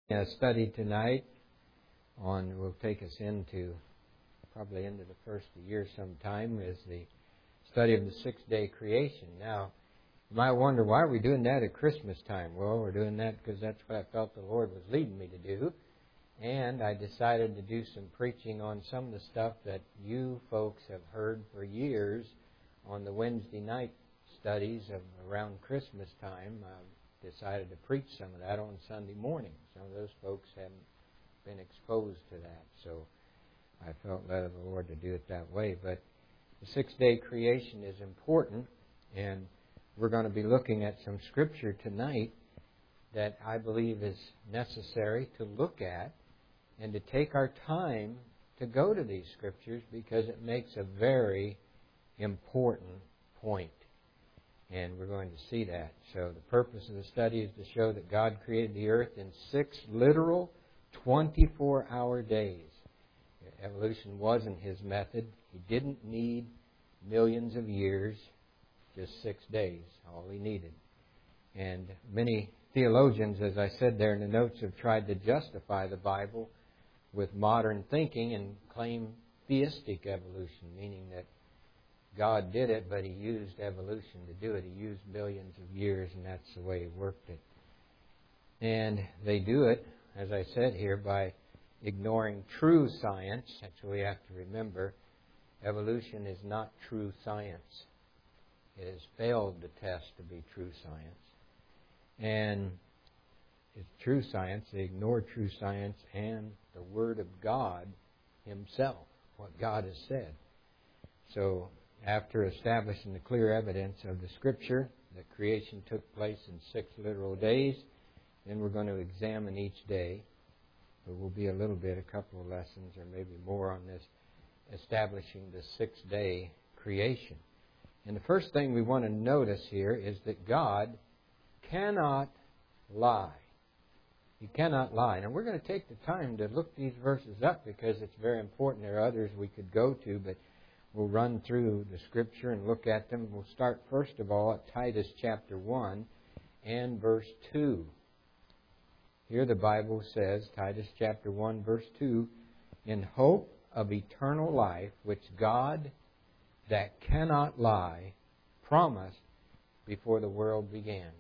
A study tonight will take us into probably into the first of the year sometime, is the study of the six-day creation. Now, you might wonder, why are we doing that at Christmas time? Well, we're doing that because that's what I felt the Lord was leading me to do. And I decided to do some preaching on some of the stuff that you folks have heard for years on the Wednesday night studies of around Christmas time. Decided to preach some of that on Sunday morning. Some of those folks haven't been exposed to that, so I felt led of the Lord to do it that way. But the six-day creation is important, and we're going to be looking at some Scripture tonight that I believe is necessary to look at and to take our time to go to these Scriptures, because it makes a very important point. And we're going to see that. So the purpose of the study is to show that God created the earth in 6 literal 24-hour days. Evolution wasn't His method. He didn't need millions of years, just 6 days, all He needed. And many theologians, as I said there in the notes, have tried to justify the Bible with modern thinking and claim theistic evolution, meaning that God did it, but He used evolution to do it. He used millions of years, and that's the way He worked it. And they do it, as I said here, by ignoring true science. That's what we have to remember. Evolution is not true science. It has failed to test to be true science. And it's true science. They ignore true science and the Word of God Himself, what God has said. So, after establishing the clear evidence of the Scripture that creation took place in 6 literal days, then we're going to examine each day. There will be a couple of lessons or maybe more on this, establishing the 6-day creation. And the first thing we want to notice here is that God cannot lie. He cannot lie. Now, we're going to take the time to look these verses up because it's very important. There are others we could go to, but we'll run through the Scripture and look at them. We'll start, first of all, at Titus chapter 1 and verse 2. Here the Bible says, Titus chapter 1, verse 2, "In hope of eternal life, which God, that cannot lie, promised before the world began."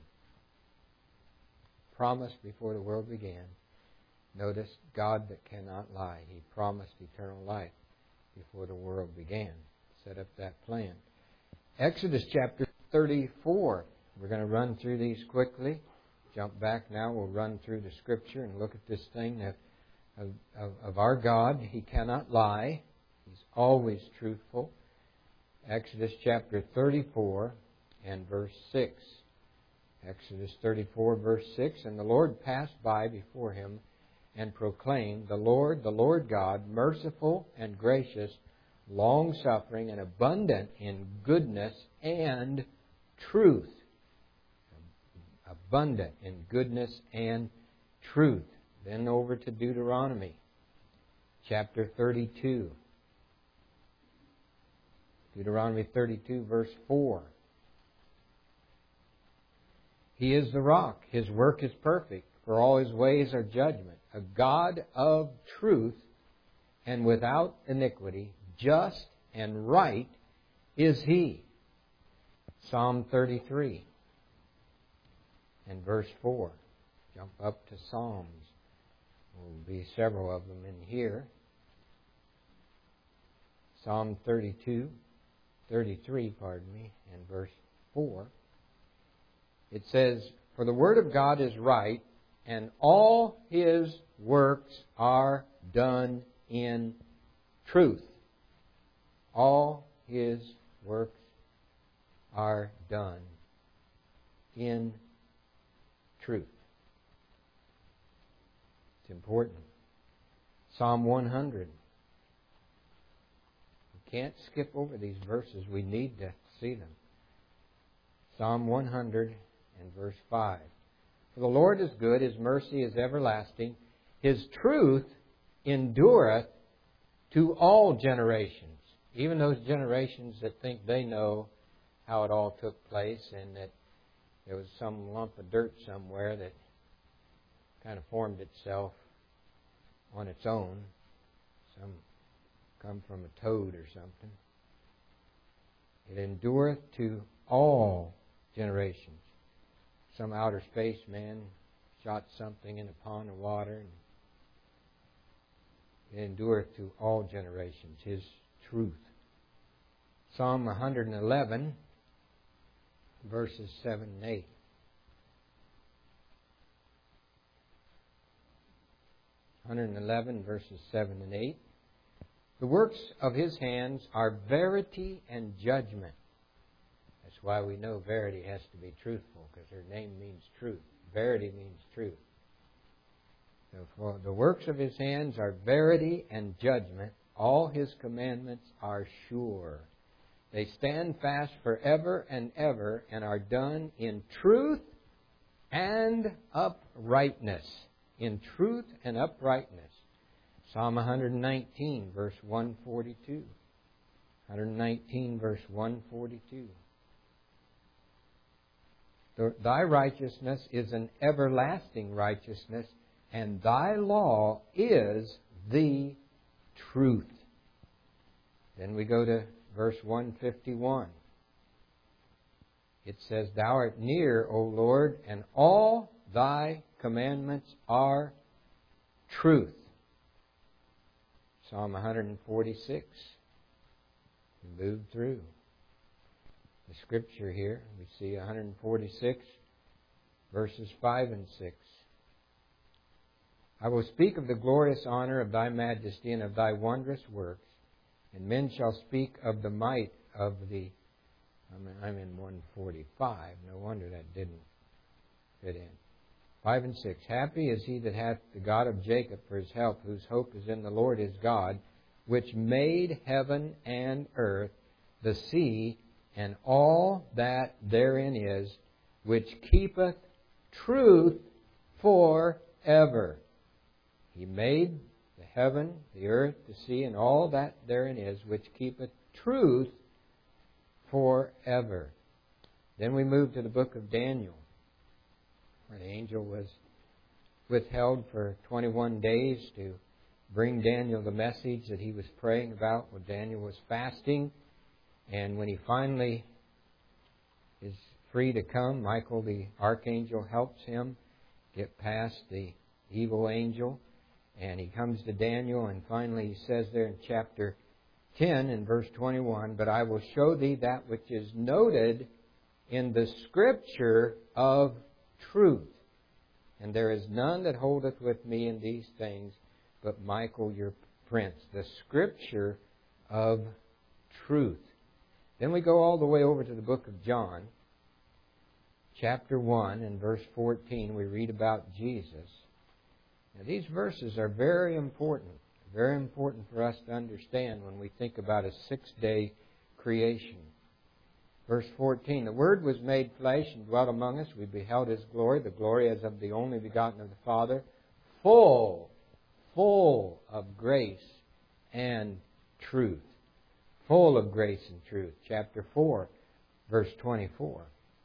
Promised before the world began. Notice, God that cannot lie. He promised eternal life before the world began. Set up that plan. Exodus chapter 34. We're going to run through these quickly. Jump back now. We'll run through the Scripture and look at this thing of our God. He cannot lie. He's always truthful. Exodus chapter 34 and verse 6. Exodus 34, verse 6. "And the Lord passed by before him and proclaimed, the Lord God, merciful and gracious, long-suffering and abundant in goodness and truth." Abundant in goodness and truth. Then over to Deuteronomy chapter 32. Deuteronomy 32, verse 4. "He is the rock. His work is perfect. For all His ways are judgment. A God of truth and without iniquity, just and right is He." Psalm 33 and verse 4. Jump up to Psalms. There will be several of them in here. Psalm 33, and verse 4. It says, "For the word of God is right, and all His works are done in truth." All His works are done in truth. It's important. Psalm 100. We can't skip over these verses. We need to see them. Psalm 100 and verse 5. "For the Lord is good, His mercy is everlasting. His truth endureth to all generations." Even those generations that think they know how it all took place and that there was some lump of dirt somewhere that kind of formed itself on its own. Some come from a toad or something. It endureth to all generations. Some outer space man shot something in a pond of water, and it endureth to all generations, His truth. Psalm 111, verses 7 and 8. Verses 7 and 8. The works of His hands are verity and judgment. That's why we know verity has to be truthful, because her name means truth. Verity means truth. So for the works of His hands are verity and judgment. All His commandments are sure. They stand fast forever and ever, and are done in truth and uprightness. In truth and uprightness. Psalm 119, verse 142. 119, verse 142. Thy righteousness is an everlasting righteousness, and Thy law is the truth. Then we go to verse 151. It says, Thou art near, O Lord, and all Thy commandments are truth. Psalm 146. We move through the Scripture here. We see 146, verses 5 and 6. I will speak of the glorious honor of Thy majesty and of Thy wondrous works, and men shall speak of the might of the... I'm in 145. No wonder that didn't fit in. 5 and 6. Happy is he that hath the God of Jacob for his help, whose hope is in the Lord his God, which made heaven and earth, the sea, and all that therein is, which keepeth truth forever. He made the heaven, the earth, the sea, and all that therein is, which keepeth truth forever. Then we move to the book of Daniel, where the angel was withheld for 21 days to bring Daniel the message that he was praying about when Daniel was fasting. And when he finally is free to come, Michael the archangel helps him get past the evil angel. And he comes to Daniel, and finally he says there in chapter 10 and verse 21, But I will show thee that which is noted in the Scripture of truth. And there is none that holdeth with me in these things, but Michael your prince. The Scripture of truth. Then we go all the way over to the book of John, chapter 1 and verse 14. We read about Jesus. Now, these verses are very important for us to understand when we think about a 6-day creation. Verse 14, The Word was made flesh and dwelt among us. We beheld His glory, the glory as of the only begotten of the Father, full of grace and truth. Full of grace and truth. Chapter 4, verse 24.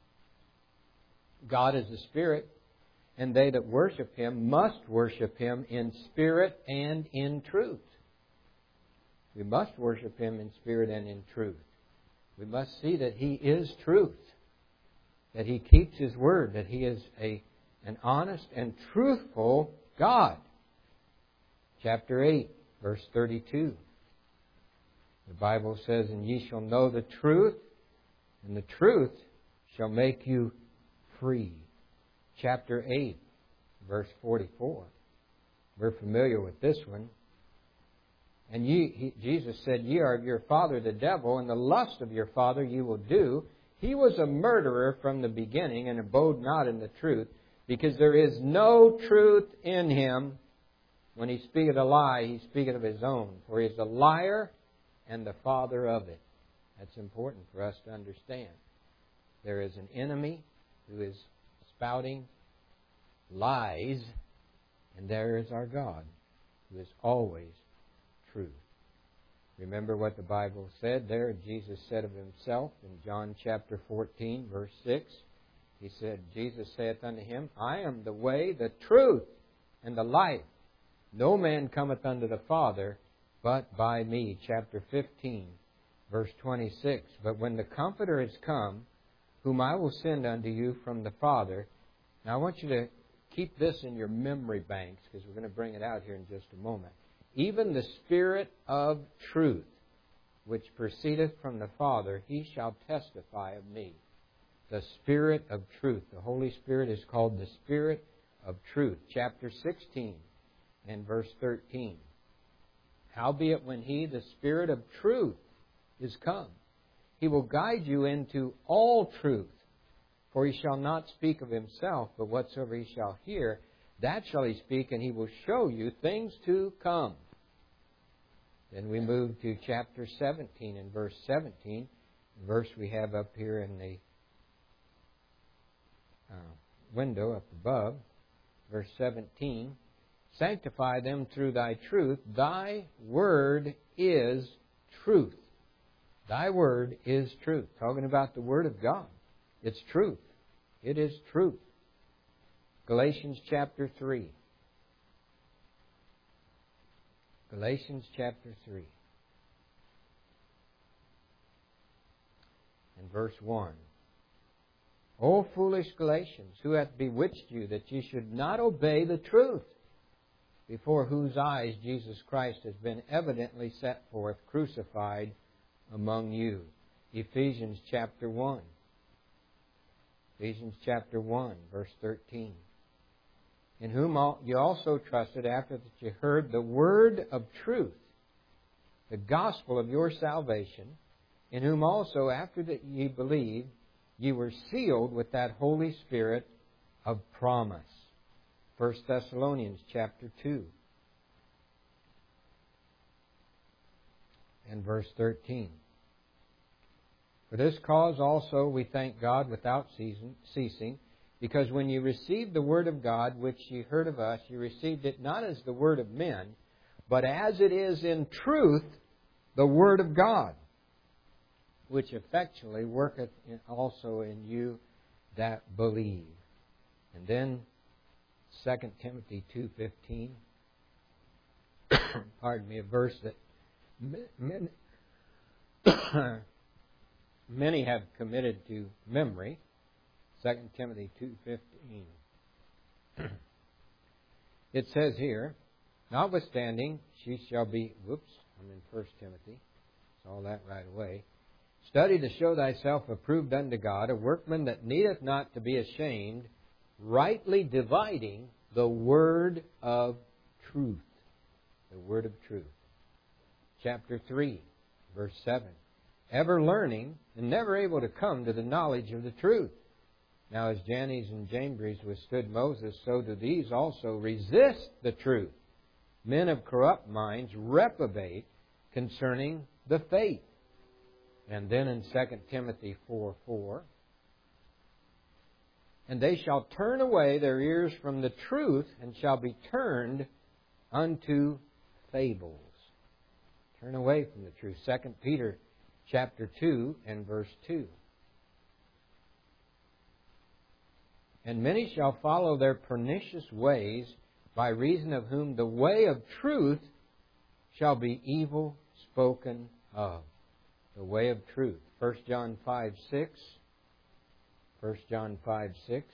God is a Spirit, and they that worship Him must worship Him in spirit and in truth. We must worship Him in spirit and in truth. We must see that He is truth, that He keeps His word, that He is an honest and truthful God. Chapter 8, verse 32. The Bible says, And ye shall know the truth, and the truth shall make you free. Chapter 8, verse 44. We're familiar with this one. And Jesus said, Ye are of your father the devil, and the lust of your father you will do. He was a murderer from the beginning, and abode not in the truth, because there is no truth in him. When he speaketh a lie, he speaketh of his own. For he is a liar and the father of it. That's important for us to understand. There is an enemy who is spouting lies, and there is our God, who is always true. Remember what the Bible said there? Jesus said of Himself in John chapter 14, verse 6. He said, Jesus saith unto him, I am the way, the truth, and the life. No man cometh unto the Father but by me. Chapter 15, verse 26. But when the Comforter is come, whom I will send unto you from the Father. Now I want you to keep this in your memory banks, because we're going to bring it out here in just a moment. Even the Spirit of truth, which proceedeth from the Father, He shall testify of me. The Spirit of truth. The Holy Spirit is called the Spirit of truth. Chapter 16 and verse 13. Howbeit when He, the Spirit of truth, is come, He will guide you into all truth. For He shall not speak of Himself, but whatsoever He shall hear, that shall He speak, and He will show you things to come. Then we move to chapter 17 and verse 17, the verse we have up here in the window up above. Verse 17, sanctify them through Thy truth. Thy word is truth. Thy word is truth. Talking about the Word of God. It's truth. It is truth. Galatians chapter 3. Galatians chapter 3. And verse 1. O foolish Galatians, who hath bewitched you that ye should not obey the truth, before whose eyes Jesus Christ has been evidently set forth, crucified among you. Ephesians chapter 1. Ephesians chapter 1, verse 13. In whom you also trusted after that you heard the word of truth, the gospel of your salvation, in whom also after that ye believed, ye were sealed with that Holy Spirit of promise. 1 Thessalonians chapter 2 and verse 13. For this cause also we thank God without ceasing, because when you received the word of God, which ye heard of us, you received it not as the word of men, but as it is in truth the word of God, which effectually worketh also in you that believe. And then 2 Timothy 2:15, pardon me, a verse that many have committed to memory. 2 Timothy 2:15. It says here, notwithstanding, she shall be, I'm in 1 Timothy. Saw that right away. Study to show thyself approved unto God, a workman that needeth not to be ashamed, rightly dividing the word of truth. The word of truth. Chapter 3, verse 7. Ever learning and never able to come to the knowledge of the truth. Now as Jannes and Jambres withstood Moses, so do these also resist the truth. Men of corrupt minds reprobate concerning the faith. And then in 2 Timothy 4:4, and they shall turn away their ears from the truth and shall be turned unto fables. Turn away from the truth. 2 Peter chapter 2 and verse 2. And many shall follow their pernicious ways, by reason of whom the way of truth shall be evil spoken of. The way of truth. 1 John 5:6. 1 John 5:6.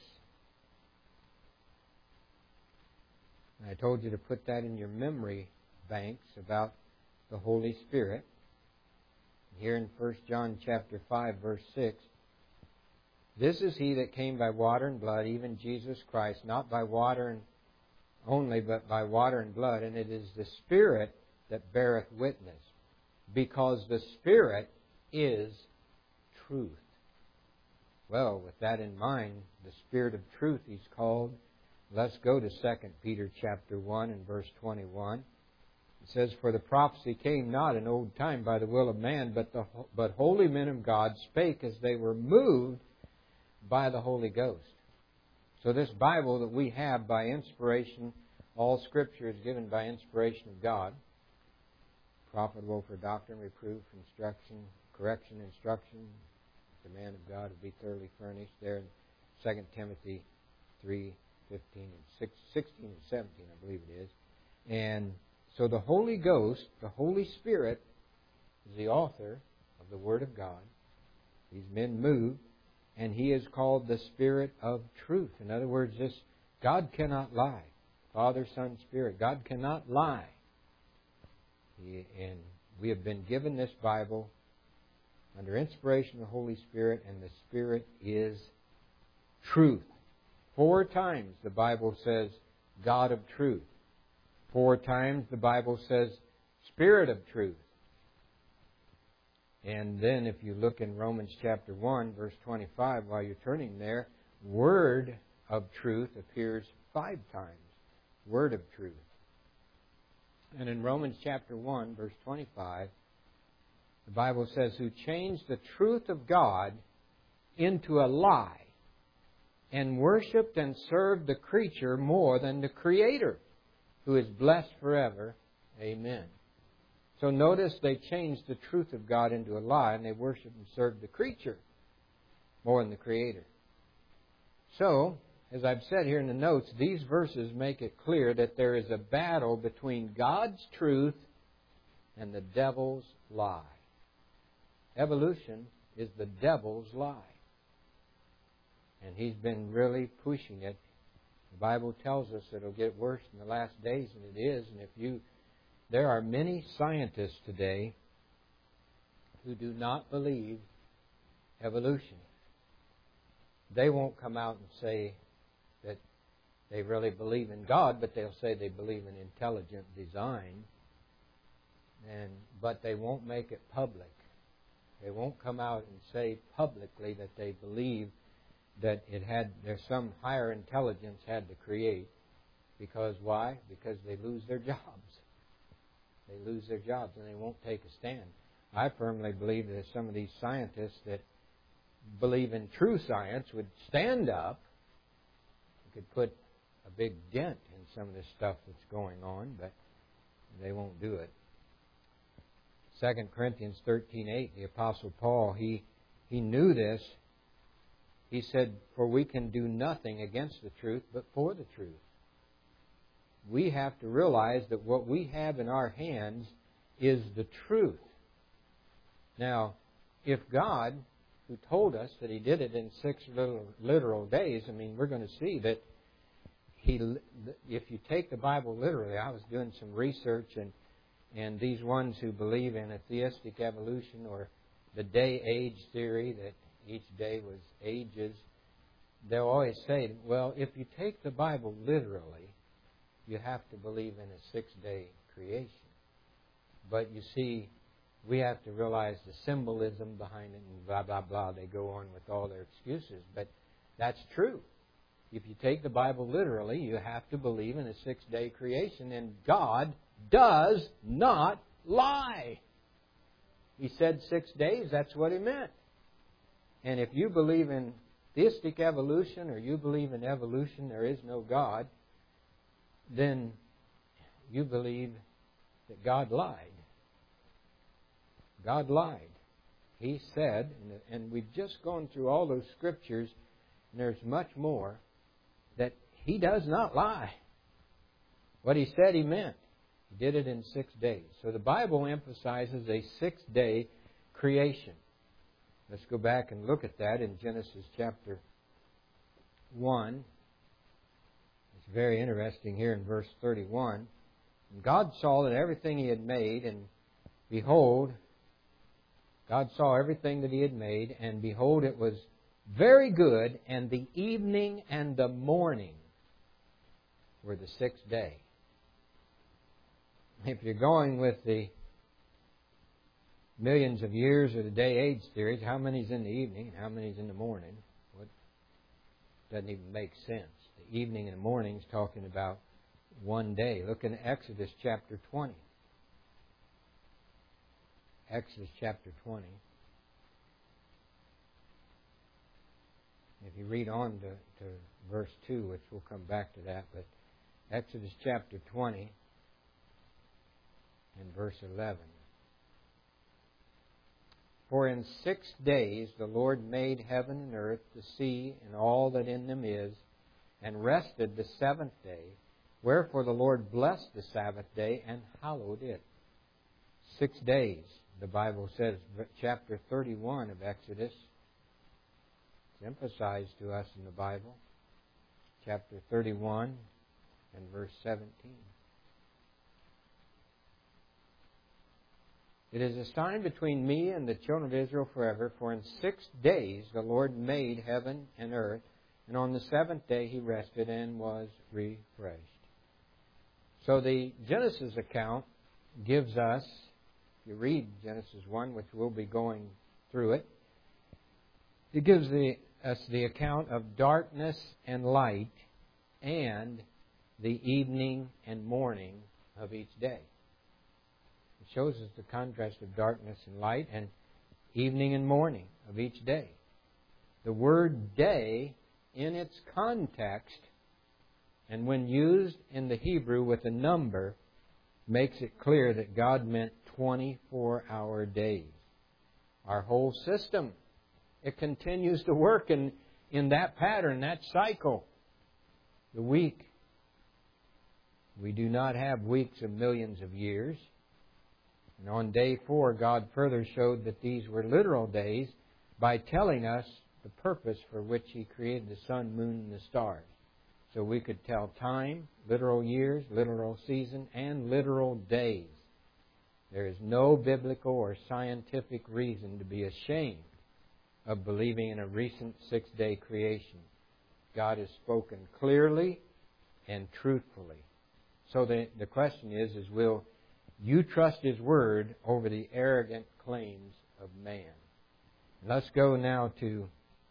I told you to put that in your memory banks about the Holy Spirit. Here in 1 John chapter 5, verse 6. This is He that came by water and blood, even Jesus Christ, not by water only, but by water and blood. And it is the Spirit that beareth witness, because the Spirit is truth. Well, with that in mind, the Spirit of truth He's called. Let's go to 2 Peter chapter 1 and verse 21. It says, for the prophecy came not in old time by the will of man, but holy men of God spake as they were moved by the Holy Ghost. So this Bible that we have by inspiration, all Scripture is given by inspiration of God, profitable for doctrine, reproof, instruction, correction, instruction. The man of God will be thoroughly furnished there in 2 Timothy 3, 15 and 16 and 17, I believe it is. And so the Holy Ghost, the Holy Spirit, is the author of the Word of God. He's been moved, and He is called the Spirit of truth. In other words, God cannot lie. Father, Son, Spirit. God cannot lie. And we have been given this Bible under inspiration of the Holy Spirit, and the Spirit is truth. 4 times the Bible says God of truth. 4 times the Bible says Spirit of truth. And then if you look in Romans chapter 1, verse 25, while you're turning there, Word of truth appears 5 times. Word of truth. And in Romans chapter 1, verse 25, the Bible says, who changed the truth of God into a lie and worshipped and served the creature more than the Creator, who is blessed forever. Amen. So notice they changed the truth of God into a lie, and they worshiped and served the creature more than the Creator. So, as I've said here in the notes, these verses make it clear that there is a battle between God's truth and the devil's lie. Evolution is the devil's lie. And he's been really pushing it. The Bible tells us that it'll get worse in the last days, and it is. And there are many scientists today who do not believe evolution. They won't come out and say that they really believe in God, but they'll say they believe in intelligent design. But they won't make it public. They won't come out and say publicly that they believe that there's some higher intelligence had to create. Because why? Because they lose their jobs. They lose their jobs and they won't take a stand. I firmly believe that some of these scientists that believe in true science would stand up and could put a big dent in some of the stuff that's going on, but they won't do it. 2 Corinthians 13:8, the Apostle Paul, he knew this. He said, for we can do nothing against the truth, but for the truth. We have to realize that what we have in our hands is the truth. Now, if God, who told us that He did it in 6 literal days, we're going to see that if you take the Bible literally, I was doing some research, and these ones who believe in a theistic evolution or the day-age theory, that each day was ages, they'll always say, well, if you take the Bible literally, you have to believe in a 6-day creation. But you see, we have to realize the symbolism behind it and blah, blah, blah. They go on with all their excuses. But that's true. If you take the Bible literally, you have to believe in a 6-day creation. And God does not lie. He said 6 days, that's what He meant. And if you believe in theistic evolution or you believe in evolution, there is no God, then you believe that God lied. God lied. He said, and we've just gone through all those scriptures, and there's much more, that He does not lie. What He said, He meant. He did it in 6 days. So the Bible emphasizes a 6-day creation. Let's go back and look at that in Genesis chapter 1. It's very interesting here in verse 31. And God saw that everything He had made, and behold, God saw everything that He had made, and behold, it was very good, and the evening and the morning were the 6th day. If you're going with the millions of years or the day-age theories, how many's in the evening and how many's in the morning? Doesn't even make sense. The evening and the morning is talking about one day. Look in Exodus chapter 20. Exodus chapter 20. If you read on to verse 2, which we'll come back to that, but Exodus chapter 20 and verse 11. For in 6 days the Lord made heaven and earth, the sea, and all that in them is, and rested the seventh day. Wherefore the Lord blessed the Sabbath day and hallowed it. 6 days, the Bible says, chapter 31 of Exodus. It's emphasized to us in the Bible. Chapter 31 and verse 17. It is a sign between me and the children of Israel forever, for in 6 days the Lord made heaven and earth, and on the seventh day He rested and was refreshed. So the Genesis account gives us, if you read Genesis 1, which we'll be going through it, it gives us the account of darkness and light and the evening and morning of each day. It shows us the contrast of darkness and light and evening and morning of each day. The word day, in its context, and when used in the Hebrew with a number, makes it clear that God meant 24-hour days. Our whole system, it continues to work in that pattern, that cycle. The week. We do not have weeks of millions of years. And on day 4, God further showed that these were literal days by telling us the purpose for which He created the sun, moon, and the stars. So we could tell time, literal years, literal season, and literal days. There is no biblical or scientific reason to be ashamed of believing in a recent 6-day creation. God has spoken clearly and truthfully. So the question is will you trust His Word over the arrogant claims of man? Let's go now to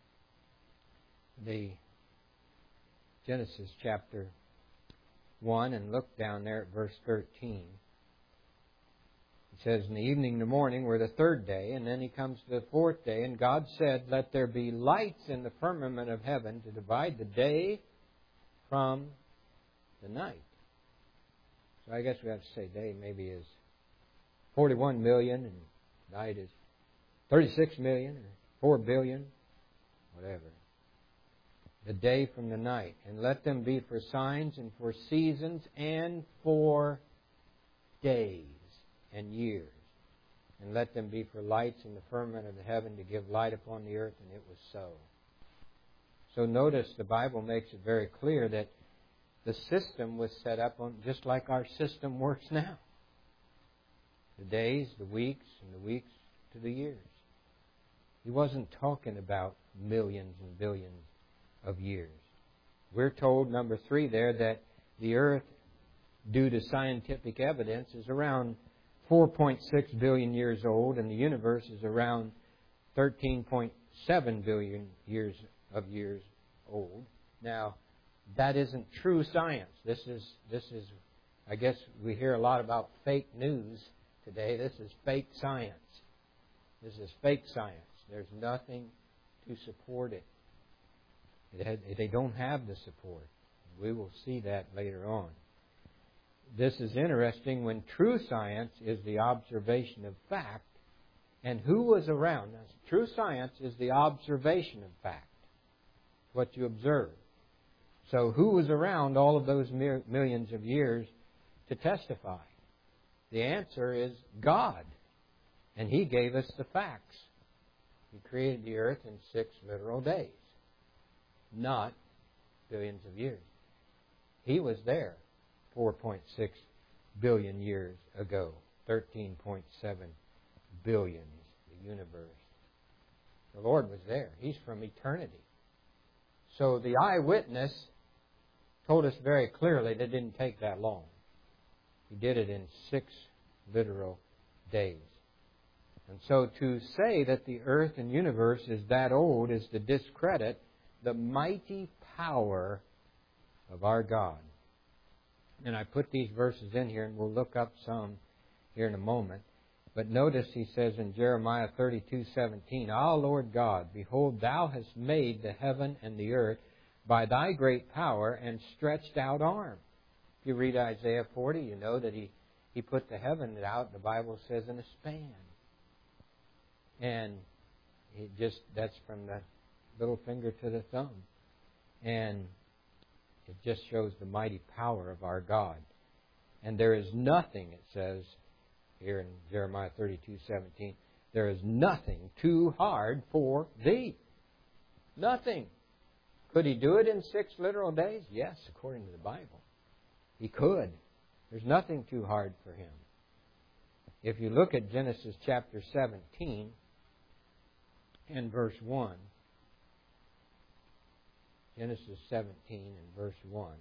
the Genesis chapter 1 and look down there at verse 13. It says, in the evening and the morning were the third day, and then He comes to the fourth day, and God said, let there be lights in the firmament of heaven to divide the day from the night. So I guess we have to say day maybe is 41 million, and night is 36 million, or 4 billion, whatever. The day from the night. And let them be for signs and for seasons and for days and years. And let them be for lights in the firmament of the heaven to give light upon the earth. And it was so. So notice the Bible makes it very clear that the system was set up on just like our system works now. The days, the weeks, and the weeks to the years. He wasn't talking about millions and billions of years. We're told, number 3 there, that the earth, due to scientific evidence, is around 4.6 billion years old, and the universe is around 13.7 billion years old. Now, that isn't true science. This is, I guess we hear a lot about fake news today. This is fake science. This is fake science. There's nothing to support it. They don't have the support. We will see that later on. This is interesting when true science is the observation of fact. And who was around? Now, true science is the observation of fact. What you observe. So who was around all of those millions of years to testify? The answer is God. And He gave us the facts. He created the earth in 6 literal days. Not billions of years. He was there 4.6 billion years ago. 13.7 billion is the universe. The Lord was there. He's from eternity. So the eyewitness told us very clearly that it didn't take that long. He did it in 6 literal days. And so to say that the earth and universe is that old is to discredit the mighty power of our God. And I put these verses in here, and we'll look up some here in a moment. But notice He says in Jeremiah 32:17, Ah, Lord God, behold, Thou hast made the heaven and the earth by Thy great power and stretched out arm. If you read Isaiah 40, you know that He put the heaven out, the Bible says, in a span. And that's from the little finger to the thumb. And It just shows the mighty power of our God. And there is nothing, it says here in Jeremiah 32:17, there is nothing too hard for thee. Nothing. Could He do it in 6 literal days? Yes, according to the Bible. He could. There's nothing too hard for Him. If you look at Genesis chapter 17 and verse 1, Genesis 17 and verse 1,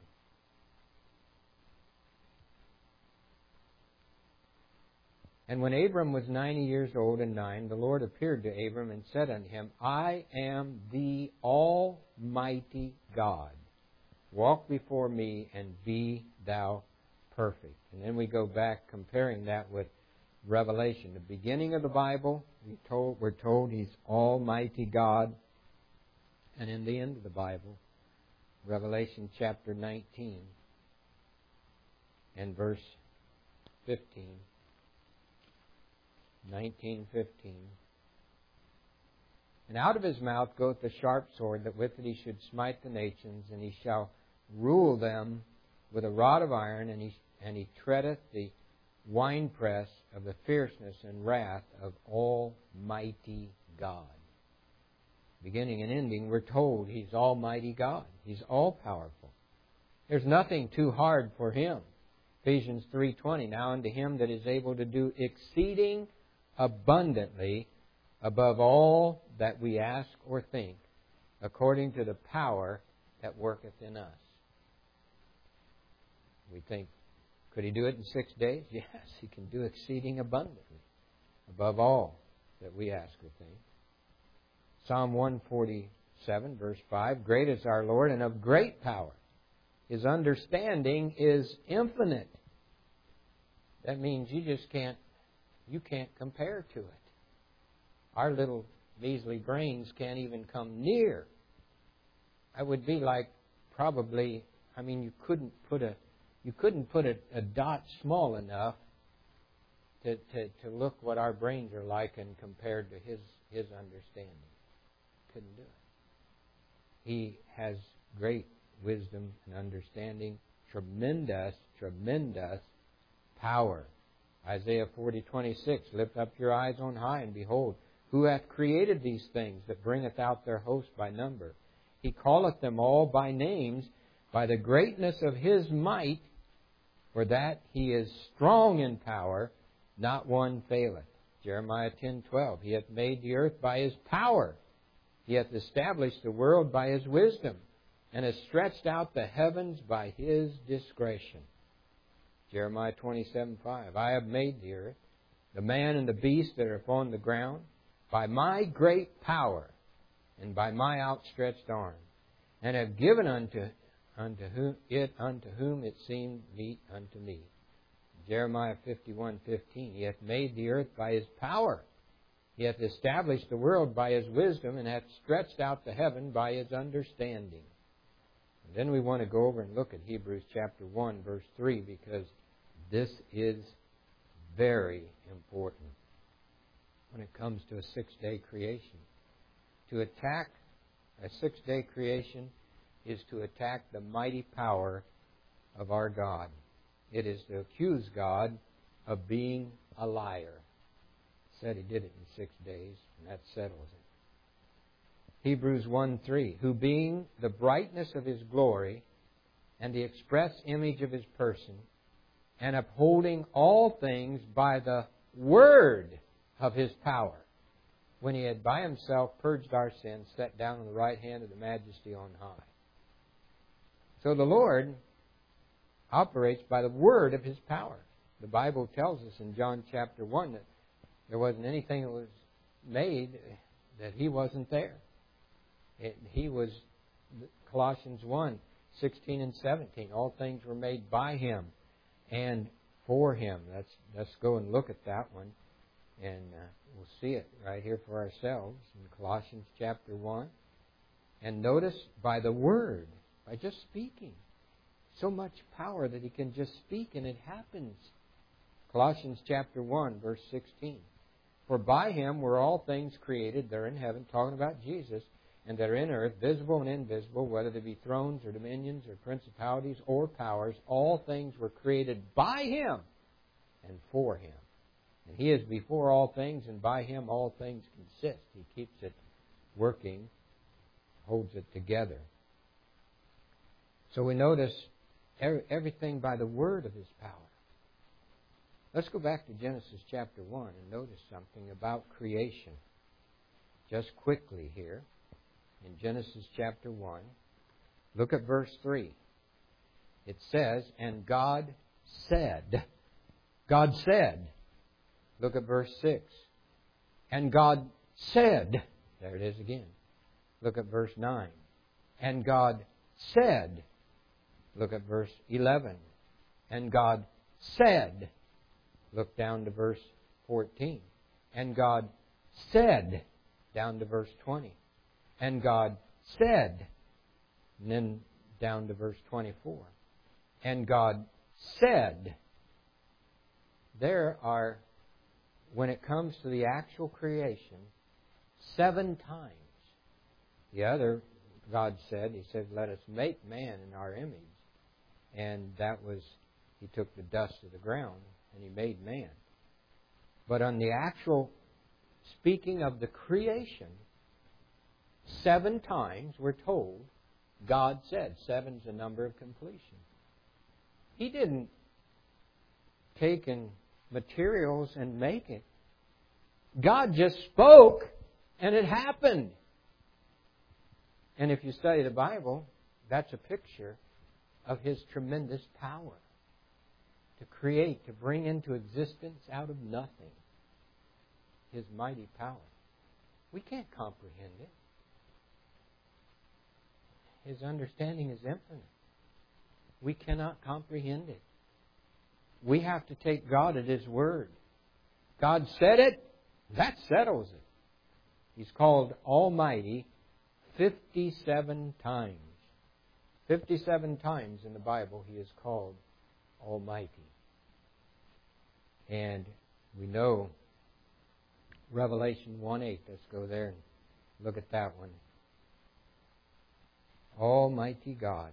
and when Abram was 90 years old and 9, the Lord appeared to Abram and said unto him, I am the Almighty God. Walk before me and be thou perfect. And then we go back comparing that with Revelation. The beginning of the Bible, we're told He's Almighty God. And in the end of the Bible, Revelation chapter 19 and verse 15. 19:15. And out of His mouth goeth the sharp sword, that with it He should smite the nations, and He shall rule them with a rod of iron, and he treadeth the winepress of the fierceness and wrath of Almighty God. Beginning and ending, we're told He's Almighty God. He's all-powerful. There's nothing too hard for Him. Ephesians 3:20, now unto Him that is able to do exceeding abundantly above all that we ask or think, according to the power that worketh in us. We think, could He do it in 6 days? Yes, He can do exceeding abundantly above all that we ask or think. Psalm 147, verse 5, great is our Lord and of great power. His understanding is infinite. That means you can't compare to it. Our little measly brains can't even come near. I would be like probably, you couldn't put a dot small enough to look what our brains are like and compared to His understanding. Couldn't do it. He has great wisdom and understanding, tremendous power. Isaiah 40:26, lift up your eyes on high, and behold, who hath created these things, that bringeth out their host by number? He calleth them all by names, by the greatness of His might, for that He is strong in power, not one faileth. Jeremiah 10:12, He hath made the earth by His power. He hath established the world by His wisdom, and has stretched out the heavens by His discretion. Jeremiah 27:5, I have made the earth, the man and the beast that are upon the ground, by my great power and by my outstretched arm, and have given unto whom it seemed meet unto me. Jeremiah 51:15, He hath made the earth by His power. He hath established the world by His wisdom, and hath stretched out the heaven by His understanding. And then we want to go over and look at Hebrews chapter 1, verse 3, because this is very important when it comes to a 6-day creation. To attack a 6-day creation is to attack the mighty power of our God. It is to accuse God of being a liar. He said He did it in 6 days, and that settles it. Hebrews 1:3, who being the brightness of His glory and the express image of His person, and upholding all things by the word of His power, when He had by Himself purged our sins, sat down on the right hand of the Majesty on high. So the Lord operates by the word of His power. The Bible tells us in John chapter 1 that there wasn't anything that was made that He wasn't there. He was, Colossians 1:16 and 17, all things were made by Him and for Him. Let's go and look at that one, and we'll see it right here for ourselves in Colossians chapter 1. And notice, by the Word, by just speaking. So much power that He can just speak and it happens. Colossians chapter 1, verse 16. For by Him were all things created, there in heaven, talking about Jesus, and that are in earth, visible and invisible, whether they be thrones or dominions or principalities or powers, all things were created by Him and for Him. And He is before all things, and by Him all things consist. He keeps it working, holds it together. So we notice everything by the word of His power. Let's go back to Genesis chapter 1 and notice something about creation. Just quickly here, in Genesis chapter 1, look at verse 3. It says, and God said. God said. Look at verse 6. And God said. There it is again. Look at verse 9. And God said. Look at verse 11. And God said. Look down to verse 14. And God said. Down to verse 20. And God said. And then down to verse 24. And God said. There are, when it comes to the actual creation, 7 times. The other, God said, He said, let us make man in our image. And that was, He took the dust of the ground and He made man. But on the actual speaking of the creation, 7 times we're told God said. 7's the number of completion. He didn't take in materials and make it. God just spoke and it happened. And if you study the Bible, that's a picture of His tremendous power to create, to bring into existence out of nothing. His mighty power. We can't comprehend it. His understanding is infinite. We cannot comprehend it. We have to take God at His word. God said it, that settles it. He's called Almighty 57 times. 57 times in the Bible He is called Almighty. And we know Revelation 1:8. Let's go there and look at that one. Almighty God.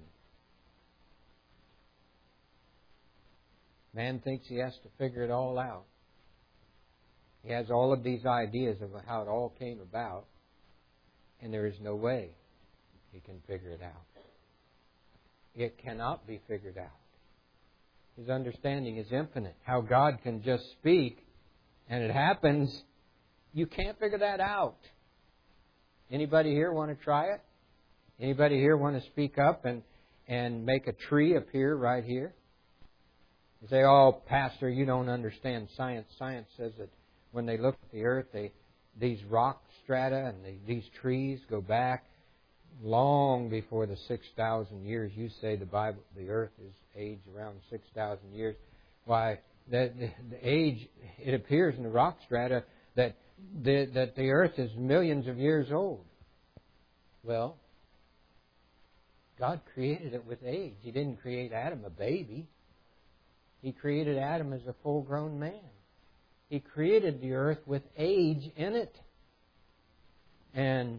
Man thinks he has to figure it all out. He has all of these ideas of how it all came about, and there is no way he can figure it out. It cannot be figured out. His understanding is infinite. How God can just speak and it happens, you can't figure that out. Anybody here want to try it? Anybody here want to speak up and make a tree appear right here? You say, oh, Pastor, you don't understand science. Science says that when they look at the earth, these rock strata and these trees go back long before the 6,000 years. You say the earth is aged around 6,000 years. Why, the age, it appears in the rock strata that the earth is millions of years old. Well, God created it with age. He didn't create Adam a baby. He created Adam as a full-grown man. He created the earth with age in it. And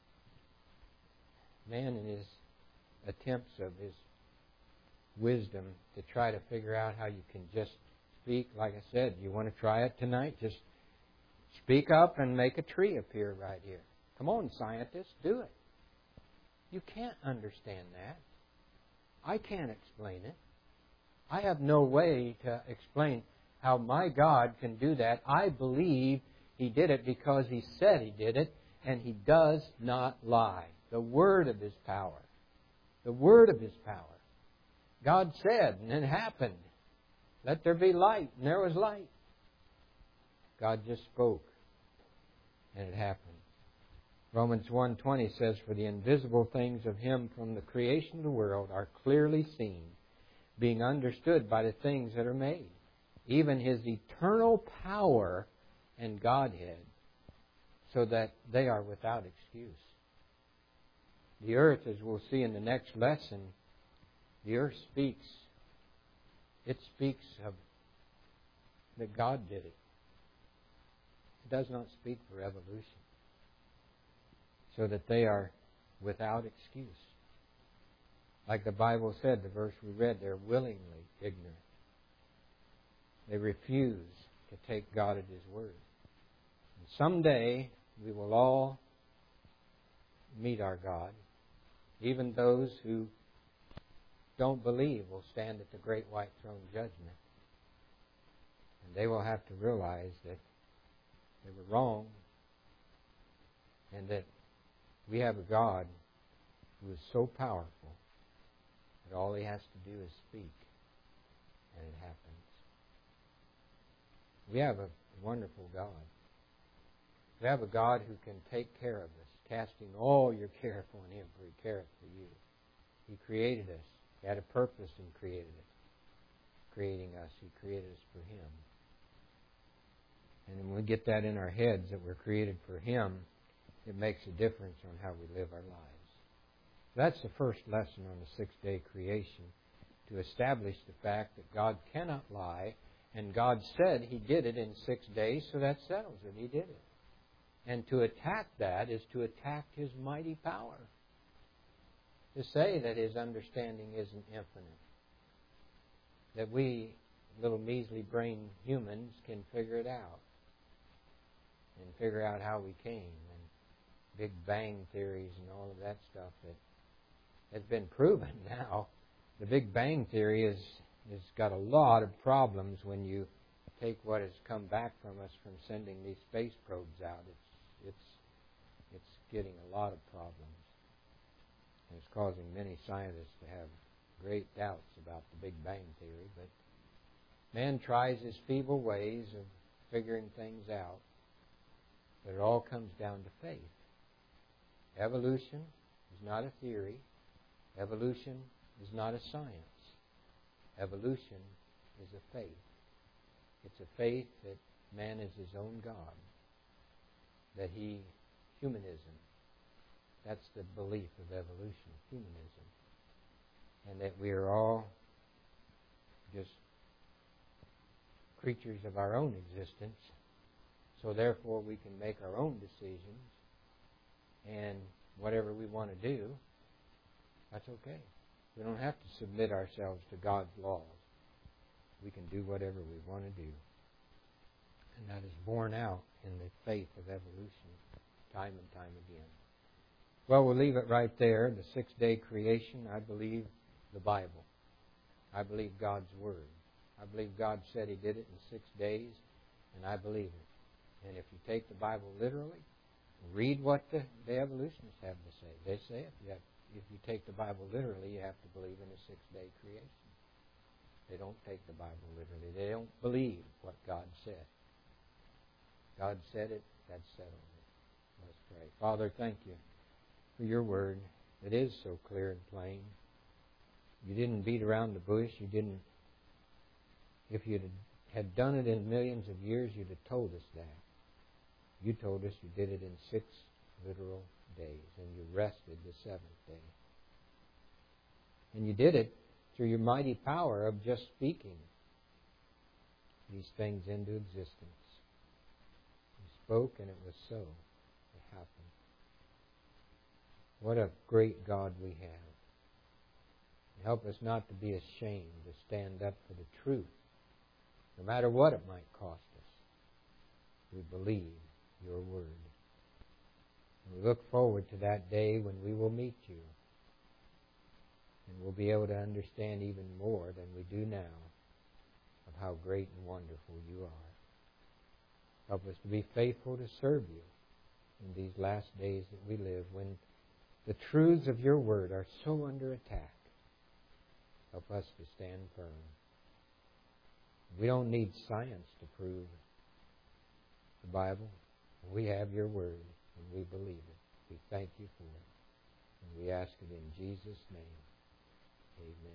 man, in his attempts of his wisdom to try to figure out how you can just speak, like I said, you want to try it tonight? Just speak up and make a tree appear right here. Come on, scientists, do it. You can't understand that. I can't explain it. I have no way to explain how my God can do that. I believe He did it because He said He did it, and He does not lie. The word of His power. The word of His power. God said, and it happened. Let there be light, and there was light. God just spoke, and it happened. Romans 1:20 says, for the invisible things of Him from the creation of the world are clearly seen, being understood by the things that are made, even His eternal power and Godhead, so that they are without excuse. The earth, as we'll see in the next lesson, the earth speaks. It speaks of that God did it. It does not speak for evolution. So that they are without excuse. Like the Bible said, the verse we read, they're willingly ignorant. They refuse to take God at His word. And someday we will all meet our God. Even those who don't believe will stand at the great white throne judgment. And they will have to realize that they were wrong and that we have a God who is so powerful that all He has to do is speak and it happens. We have a wonderful God. We have a God who can take care of us, casting all your care upon Him, for He careth for you. He created us. He had a purpose in creating us. He created us for Him. And when we get that in our heads that we're created for Him, it makes a difference on how we live our lives. That's the first lesson on the sixth-day creation, to establish the fact that God cannot lie, and God said He did it in 6 days, so that settles it. He did it. And to attack that is to attack His mighty power. To say that His understanding isn't infinite. That we, little measly brain humans, can figure it out. And figure out how we came. And Big Bang theories and all of that stuff that has been proven now. The Big Bang theory has got a lot of problems when you take what has come back from us from sending these space probes out. It's getting a lot of problems. And it's causing many scientists to have great doubts about the Big Bang theory. But man tries his feeble ways of figuring things out. But it all comes down to faith. Evolution is not a theory. Evolution is not a science. Evolution is a faith. It's a faith that man is his own God. That humanism, that's the belief of evolution, humanism. And that we are all just creatures of our own existence. So therefore we can make our own decisions. And whatever we want to do, that's okay. We don't have to submit ourselves to God's laws. We can do whatever we want to do. And that is borne out in the faith of evolution, time and time again. Well, we'll leave it right there. The sixth-day creation, I believe the Bible. I believe God's Word. I believe God said He did it in 6 days, and I believe it. And if you take the Bible literally, read what the evolutionists have to say. They say if you take the Bible literally, you have to believe in a sixth-day creation. They don't take the Bible literally. They don't believe what God said. God said it, that settled it. Let's pray. Father, thank you for your word. It is so clear and plain. You didn't beat around the bush. You didn't. If you had done it in millions of years, you'd have told us that. You told us you did it in 6 literal days, and you rested the 7th day. And you did it through your mighty power of just speaking these things into existence. You spoke, and it was so. It happened. What a great God we have. Help us not to be ashamed to stand up for the truth, no matter what it might cost us. We believe your word. And we look forward to that day when we will meet you. And we'll be able to understand even more than we do now of how great and wonderful you are. Help us to be faithful to serve you in these last days that we live, when the truths of your word are so under attack. Help us to stand firm. We don't need science to prove the Bible. We have your word, and we believe it. We thank you for it. And we ask it in Jesus' name. Amen.